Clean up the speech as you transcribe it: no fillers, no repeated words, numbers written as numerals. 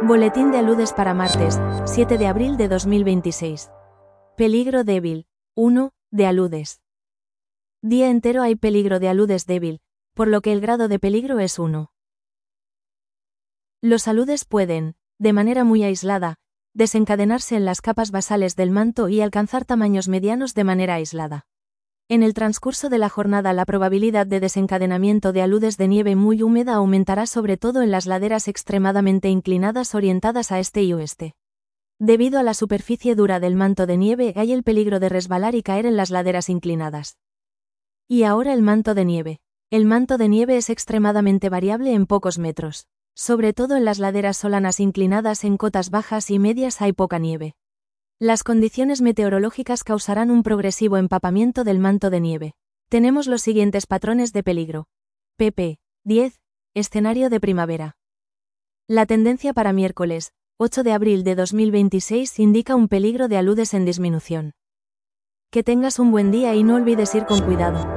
Boletín de aludes para martes, 7 de abril de 2026. Peligro débil. 1. De aludes. Día entero hay peligro de aludes débil, por lo que el grado de peligro es 1. Los aludes pueden, de manera muy aislada, desencadenarse en las capas basales del manto y alcanzar tamaños medianos de manera aislada. En el transcurso de la jornada la probabilidad de desencadenamiento de aludes de nieve muy húmeda aumentará sobre todo en las laderas extremadamente inclinadas orientadas a este y oeste. Debido a la superficie dura del manto de nieve hay el peligro de resbalar y caer en las laderas inclinadas. Y ahora el manto de nieve. El manto de nieve es extremadamente variable en pocos metros. Sobre todo en las laderas solanas inclinadas en cotas bajas y medias hay poca nieve. Las condiciones meteorológicas causarán un progresivo empapamiento del manto de nieve. Tenemos los siguientes patrones de peligro. pp. 10. Escenario de primavera. La tendencia para miércoles, 8 de abril de 2026 indica un peligro de aludes en disminución. Que tengas un buen día y no olvides ir con cuidado.